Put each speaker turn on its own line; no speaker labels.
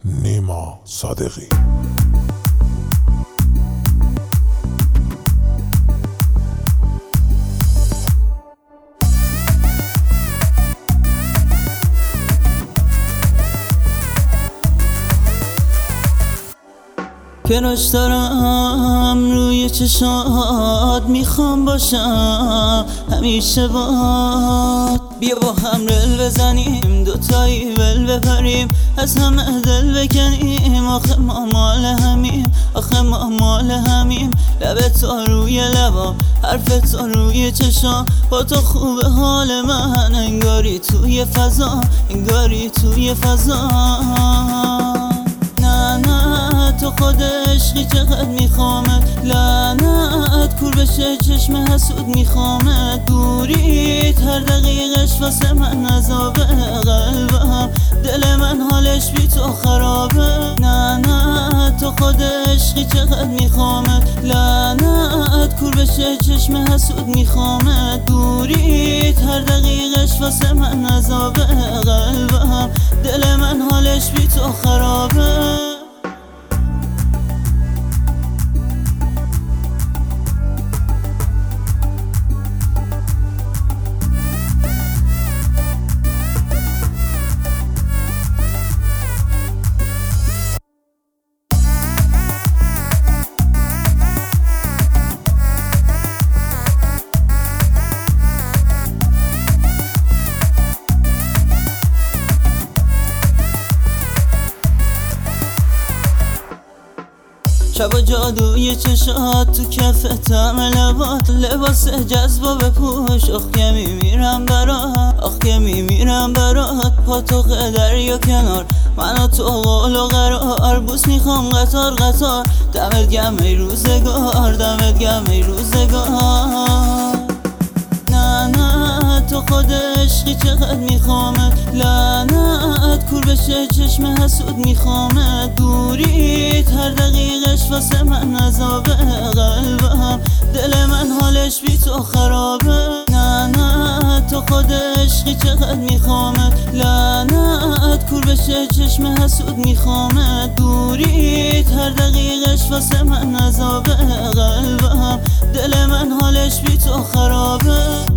نیما صادقی.
کراش دارم روی چشات، میخوام باشم همیشه باد. بیا با هم رل بزنیم، دوتایی ول بپریم، از همه دل بکنیم. آخه ما مال همیم، آخه ما مال همیم. لبت تا روی لبا، حرفت تا روی چشام. با تو خوبه حال من، انگاری توی فضا، انگاری توی فضا. نه تو خود عشقی چقدر میخوامت، لعنت کور بشه چشم حسود میخوامت. دوریت هر دقیقش واسه من عذابه، قلبم دل من حالش بی تو خرابه. نه تو خود عشقی چقدر میخوامت، لعنت کور بشه چشم حسود میخوامت. دوریت هر دقیقش واسه من عذابه، قلبم دل من حالش بی تو خرابه. شبا جادوی چشات تو کفتم لبات، لباس جذبا بپوش. آخ که میمیرم برات، آخ که میمیرم برات. پا تو قدر یا کنار، من و تو قول و قرار. بوس میخوام قطار قطار، دمت گم ای روزگار، دمت گم ای روزگار. نه تو خود عشقی چقدر میخوامت، لعنت کور بشه چشم حسود میخوامت. دوریت هر دقیقش واسه من عذابه، قلبم دل من حالش بی تو خرابه. نه تو خود عشقی چقدر میخوامت، لعنت کور بشه چشم حسود میخوامت. دوریت هر دقیقش واسه من عذابه، قلبم دل من حالش بی تو خرابه.